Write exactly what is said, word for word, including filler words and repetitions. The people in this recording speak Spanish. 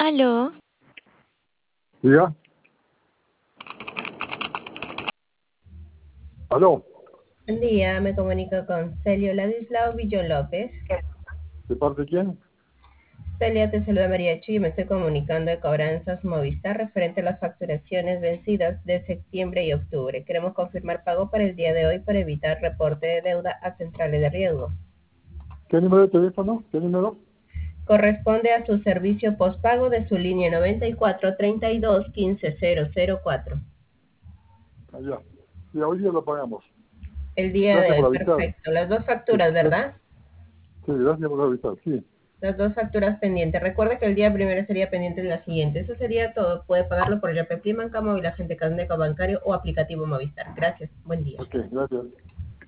Aló, Diga. Aló. Buen día, me comunico con Celio Ladislao Villón López. ¿De parte de quién? Celia, te saluda María Chu y me estoy comunicando de Cobranzas Movistar referente a las facturaciones vencidas de septiembre y octubre. Queremos confirmar pago para el día de hoy para evitar reporte de deuda a centrales de riesgo. ¿Qué número de teléfono? ¿Qué número? Corresponde a su servicio postpago de su línea noventa y cuatro treinta y dos quince cero cero cuatro. Allá. Y hoy día lo pagamos. El día de Gracias por hoy, avisar. perfecto. Las dos Sí, facturas, gracias, ¿verdad? sí, gracias por avisar. Sí. Las dos facturas pendientes. Recuerde que el día primero sería pendiente de la siguiente. Eso sería todo. Puede pagarlo por el R P P Manca Móvil, agente Caneco Bancario o aplicativo Movistar. Gracias. Buen día. Ok, gracias.